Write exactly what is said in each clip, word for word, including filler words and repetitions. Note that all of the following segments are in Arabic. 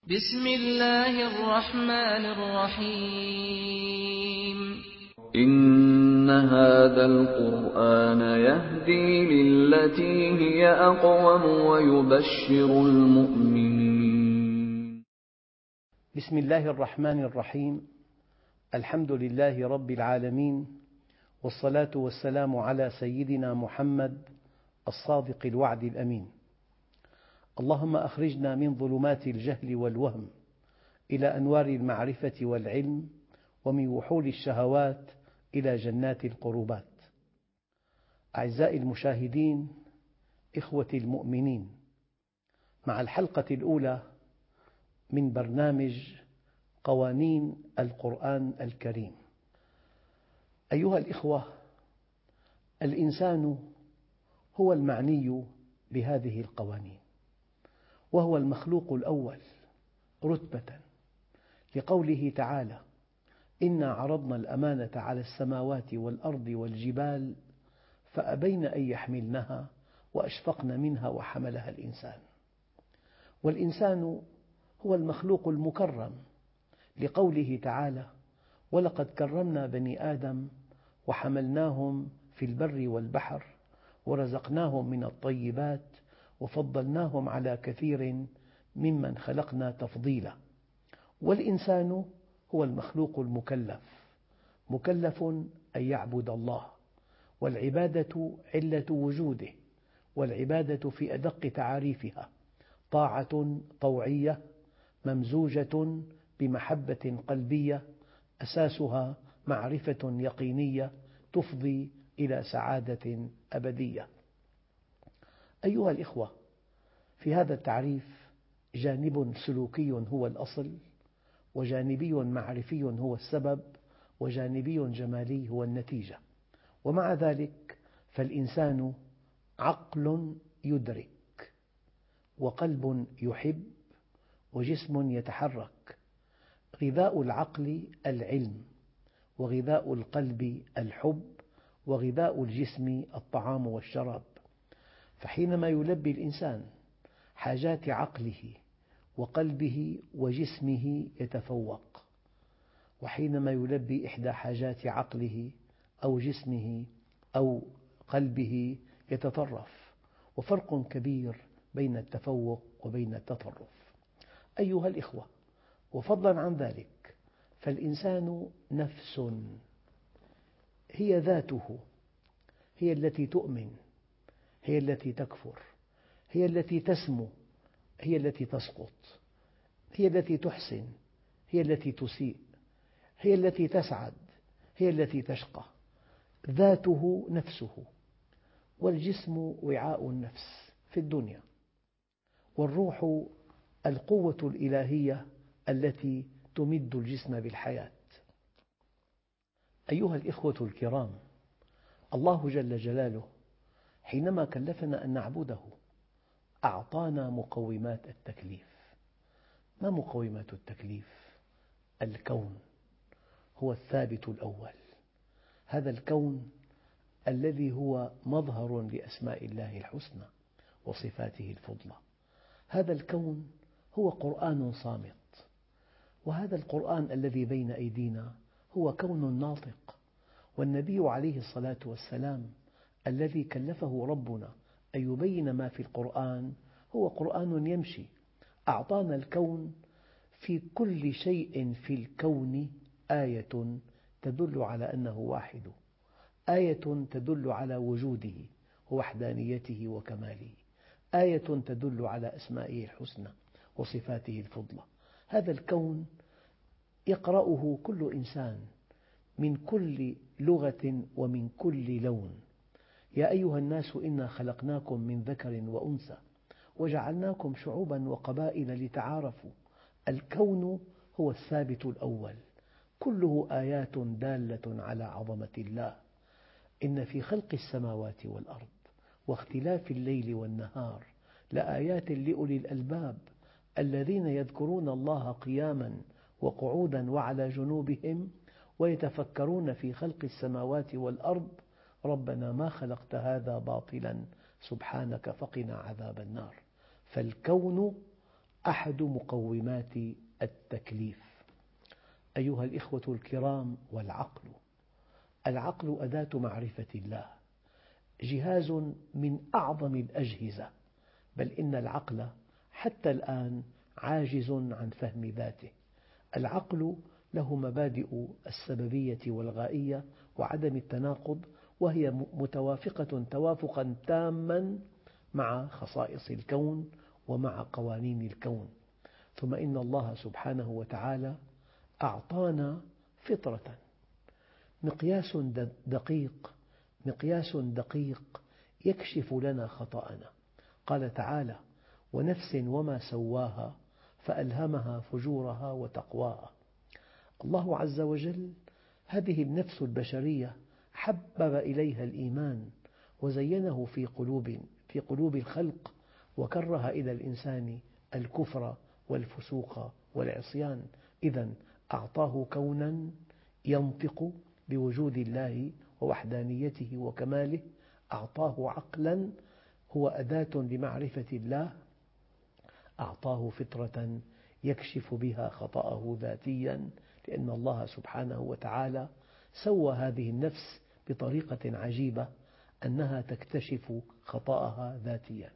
بسم الله الرحمن الرحيم إن هذا القرآن يهدي للتي هي أقوم ويبشر المؤمنين. بسم الله الرحمن الرحيم. الحمد لله رب العالمين، والصلاة والسلام على سيدنا محمد الصادق الوعد الأمين. اللهم أخرجنا من ظلمات الجهل والوهم إلى أنوار المعرفة والعلم، ومن وحول الشهوات إلى جنات القربات. أعزائي المشاهدين، إخوتي المؤمنين، مع الحلقة الأولى من برنامج قوانين القرآن الكريم. أيها الإخوة، الإنسان هو المعني بهذه القوانين، وهو المخلوق الأول رتبة، لقوله تعالى: إنا عرضنا الأمانة على السماوات والأرض والجبال فأبين أن يحملنها وأشفقن منها وحملها الإنسان. والإنسان هو المخلوق المكرم، لقوله تعالى: ولقد كرمنا بني آدم وحملناهم في البر والبحر ورزقناهم من الطيبات وفضلناهم على كثير ممن خلقنا تفضيلا. والإنسان هو المخلوق المكلف، مكلف أن يعبد الله، والعبادة علة وجوده، والعبادة في أدق تعاريفها طاعة طوعية ممزوجة بمحبة قلبية، أساسها معرفة يقينية تفضي إلى سعادة أبدية. أيها الإخوة، في هذا التعريف جانب سلوكي هو الأصل، وجانبي معرفي هو السبب، وجانبي جمالي هو النتيجة. ومع ذلك فالإنسان عقل يدرك، وقلب يحب، وجسم يتحرك. غذاء العقل العلم، وغذاء القلب الحب، وغذاء الجسم الطعام والشراب. فحينما يلبي الإنسان حاجات عقله وقلبه وجسمه يتفوق، وحينما يلبي إحدى حاجات عقله أو جسمه أو قلبه يتطرف. وفرق كبير بين التفوق وبين التطرف. أيها الإخوة، وفضلا عن ذلك فالإنسان نفس، هي ذاته، هي التي تؤمن، هي التي تكفر، هي التي تسمو، هي التي تسقط، هي التي تحسن، هي التي تسيء، هي التي تسعد، هي التي تشقى. ذاته نفسه. والجسم وعاء النفس في الدنيا، والروح القوة الإلهية التي تمد الجسم بالحياة. أيها الإخوة الكرام، الله جل جلاله حينما كلفنا أن نعبده أعطانا مقومات التكليف. ما مقومات التكليف؟ الكون هو الثابت الأول، هذا الكون الذي هو مظهر لأسماء الله الحسنى وصفاته الفضلى. هذا الكون هو قرآن صامت، وهذا القرآن الذي بين أيدينا هو كون ناطق. والنبي عليه الصلاة والسلام الذي كلفه ربنا أن يبين ما في القرآن هو قرآن يمشي. أعطانا الكون، في كل شيء في الكون آية تدل على أنه واحد، آية تدل على وجوده ووحدانيته وكماله، آية تدل على أسمائه الحسنى وصفاته الفضلى. هذا الكون يقرأه كل إنسان من كل لغة ومن كل لون. يا أيها الناس إنا خلقناكم من ذكر وأنثى وجعلناكم شعوبا وقبائل لتعارفوا. الكون هو الثابت الأول، كله آيات دالة على عظمة الله. إن في خلق السماوات والأرض واختلاف الليل والنهار لآيات لأولي الألباب الذين يذكرون الله قياما وقعودا وعلى جنوبهم ويتفكرون في خلق السماوات والأرض ربنا ما خلقت هذا باطلا سبحانك فقنا عذاب النار. فالكون أحد مقومات التكليف. أيها الإخوة الكرام، والعقل العقل أداة معرفة الله، جهاز من أعظم الأجهزة، بل إن العقل حتى الآن عاجز عن فهم ذاته. العقل له مبادئ السببية والغائية وعدم التناقض، وهي متوافقة توافقا تاما مع خصائص الكون ومع قوانين الكون. ثم إن الله سبحانه وتعالى أعطانا فطرة، مقياس دقيق مقياس دقيق يكشف لنا خطأنا. قال تعالى: ونفس وما سواها فألهمها فجورها وتقواها. الله عز وجل هذه النفس البشرية حبب إليها الإيمان وزينه في قلوب في قلوب الخلق، وكره إلى الإنسان الكفر والفسوق والعصيان. إذن أعطاه كونا ينطق بوجود الله ووحدانيته وكماله، أعطاه عقلا هو أداة لمعرفة الله، أعطاه فطرة يكشف بها خطأه ذاتيا، لأن الله سبحانه وتعالى سوى هذه النفس بطريقة عجيبة أنها تكتشف خطأها ذاتيا.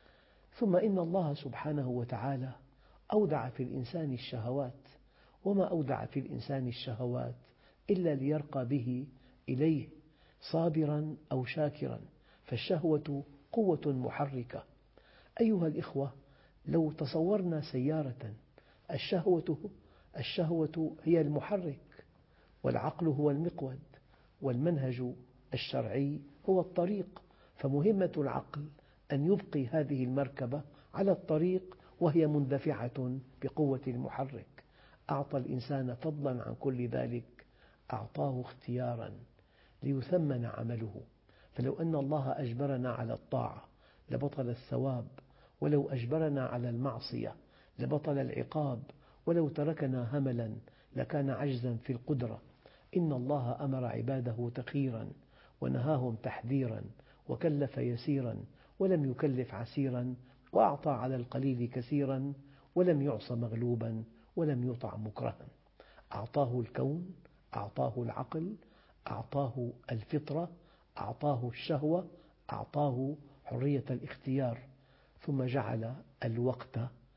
ثم إن الله سبحانه وتعالى أودع في الإنسان الشهوات، وما أودع في الإنسان الشهوات إلا ليرقى به إليه صابرا أو شاكرا، فالشهوة قوة محركة. أيها الإخوة، لو تصورنا سيارة، الشهوة الشهوة هي المحرك، والعقل هو المقود، والمنهج الشرعي هو الطريق، فمهمة العقل أن يبقي هذه المركبة على الطريق وهي مندفعة بقوة المحرك. أعطى الإنسان فضلا عن كل ذلك، أعطاه اختيارا ليثمن عمله. فلو أن الله أجبرنا على الطاعة لبطل الثواب، ولو أجبرنا على المعصية لبطل العقاب، ولو تركنا هملا لكان عجزا في القدرة. إن الله أمر عباده تخيرا ونهاهم تحذيرا، وكلف يسيرا ولم يكلف عسيرا، وأعطى على القليل كثيرا ولم يعص مغلوبا ولم يطع مكرها. أعطاه الكون، أعطاه العقل، أعطاه الفطرة، أعطاه الشهوة، أعطاه حرية الاختيار، ثم جعل الوقت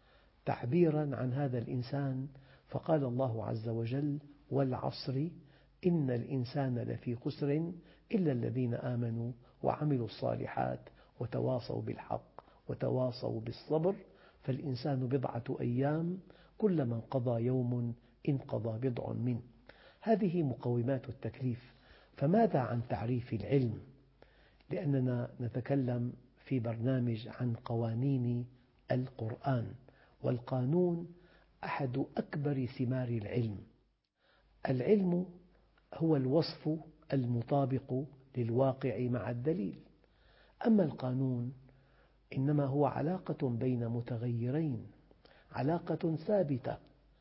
تعبيرا عن هذا الإنسان، فقال الله عز وجل: والعصر إن الإنسان لفي خسر إلا الذين آمنوا وعملوا الصالحات وتواصوا بالحق وتواصوا بالصبر. فالإنسان بضعة أيام، كلما انقضى يوم انقضى بضع منه. هذه مقومات التكليف. فماذا عن تعريف العلم؟ لأننا نتكلم في برنامج عن قوانين القرآن، والقانون أحد أكبر ثمار العلم. العلم هو الوصف المطابق للواقع مع الدليل، أما القانون إنما هو علاقة بين متغيرين، علاقة ثابتة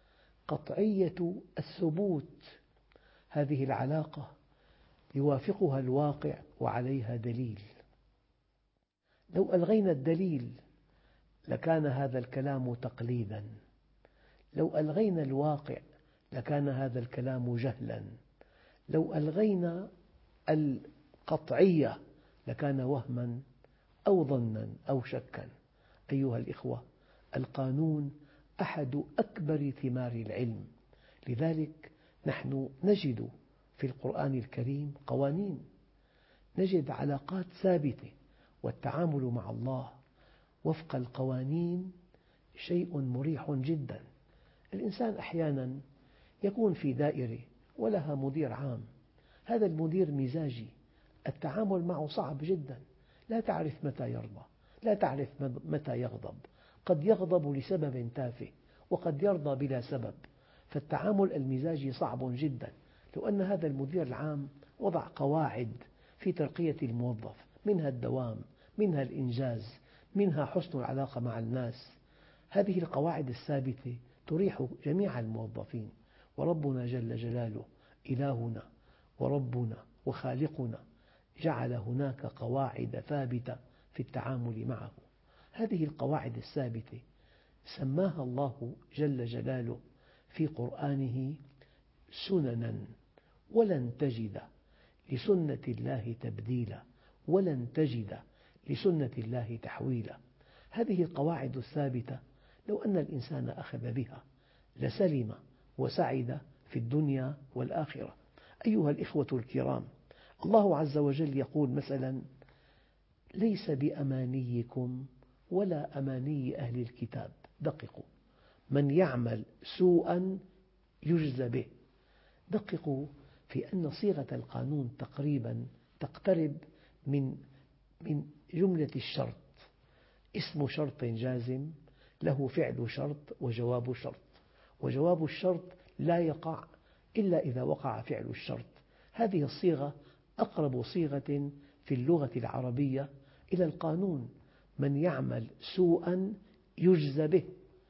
قطعية الثبوت. هذه العلاقة يوافقها الواقع وعليها دليل. لو ألغينا الدليل لكان هذا الكلام تقليدا، لو ألغينا الواقع لكان هذا الكلام جهلا، لو ألغينا القطعية لكان وهما أو ظنا أو شكا. أيها الإخوة، القانون أحد أكبر ثمار العلم، لذلك نحن نجد في القرآن الكريم قوانين، نجد علاقات ثابتة، والتعامل مع الله وفق القوانين شيء مريح جدا. الإنسان أحيانا يكون في دائرة ولها مدير عام، هذا المدير مزاجي، التعامل معه صعب جدا، لا تعرف متى يرضى، لا تعرف متى يغضب، قد يغضب لسبب تافه وقد يرضى بلا سبب، فالتعامل المزاجي صعب جدا. لو أن هذا المدير العام وضع قواعد في ترقية الموظف، منها الدوام، منها الإنجاز، منها حسن العلاقة مع الناس، هذه القواعد الثابتة تريح جميع الموظفين. وربنا جل جلاله إلهنا وربنا وخالقنا جعل هناك قواعد ثابتة في التعامل معه. هذه القواعد الثابتة سماها الله جل جلاله في قرآنه سننا، ولن تجد لسنة الله تبديلا، ولن تجد لسنة الله تحويلا. هذه القواعد الثابتة لو أن الإنسان أخذ بها لسلم وسعد في الدنيا والآخرة. أيها الإخوة الكرام، الله عز وجل يقول مثلا: ليس بأمانيكم ولا أماني أهل الكتاب، دققوا، من يعمل سوءا يجزى به. دققوا في أن صيغة القانون تقريبا تقترب من من جملة الشرط، اسم شرط جازم له فعل شرط وجواب شرط، وجواب الشرط لا يقع إلا إذا وقع فعل الشرط. هذه الصيغة أقرب صيغة في اللغة العربية إلى القانون: من يعمل سوءا يجزى به.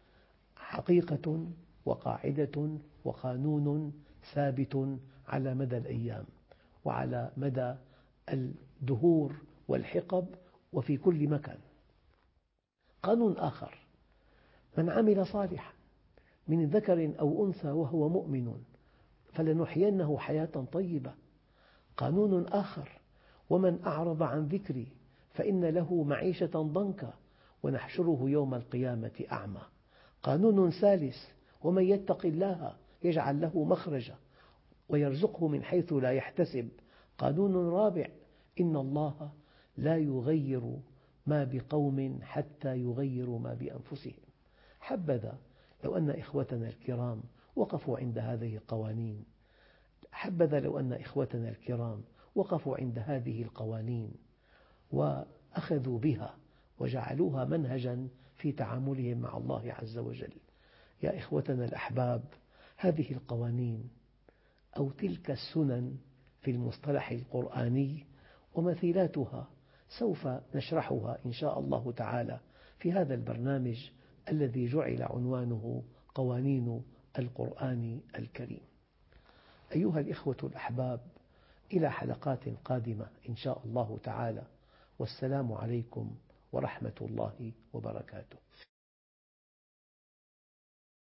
حقيقة وقاعدة وقانون ثابت على مدى الأيام وعلى مدى الدهور والحقب وفي كل مكان. قانون آخر: من عمل صالحا من ذكر أو أنثى وهو مؤمن فلنحيينه حياة طيبة. قانون آخر: ومن أعرض عن ذكري فإن له معيشة ضنكا ونحشره يوم القيامة أعمى. قانون ثالث: ومن يتق الله يجعل له مخرجا ويرزقه من حيث لا يحتسب. قانون رابع: إن الله لا يغير ما بقوم حتى يغيروا ما بأنفسهم. حبذا لو أن إخوتنا الكرام وقفوا عند هذه القوانين، حبذا لو أن إخوتنا الكرام وقفوا عند هذه القوانين وأخذوا بها وجعلوها منهجا في تعاملهم مع الله عز وجل. يا إخوتنا الأحباب، هذه القوانين أو تلك السنن في المصطلح القرآني ومثيلاتها سوف نشرحها إن شاء الله تعالى في هذا البرنامج الذي جعل عنوانه قوانين القرآن الكريم. أيها الإخوة الأحباب، إلى حلقات قادمة إن شاء الله تعالى، والسلام عليكم ورحمة الله وبركاته.